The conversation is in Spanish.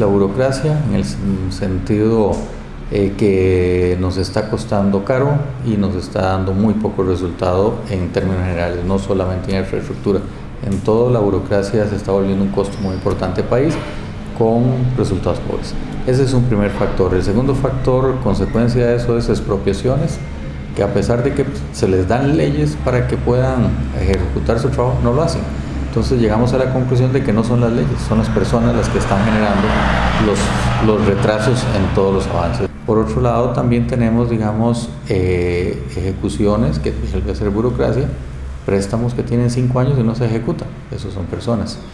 la burocracia en el sentido que nos está costando caro y nos está dando muy poco resultado en términos generales, no solamente en infraestructura. En toda la burocracia se está volviendo un costo muy importante al país con resultados pobres. Ese es un primer factor. El segundo factor, consecuencia de eso, es expropiaciones, que a pesar de que se les dan leyes para que puedan ejecutar su trabajo, no lo hacen. Entonces llegamos a la conclusión de que no son las leyes, son las personas las que están generando los retrasos en todos los avances. Por otro lado, también tenemos, ejecuciones, que es el que hacer burocracia, préstamos que tienen 5 años y no se ejecutan. Esos son personas.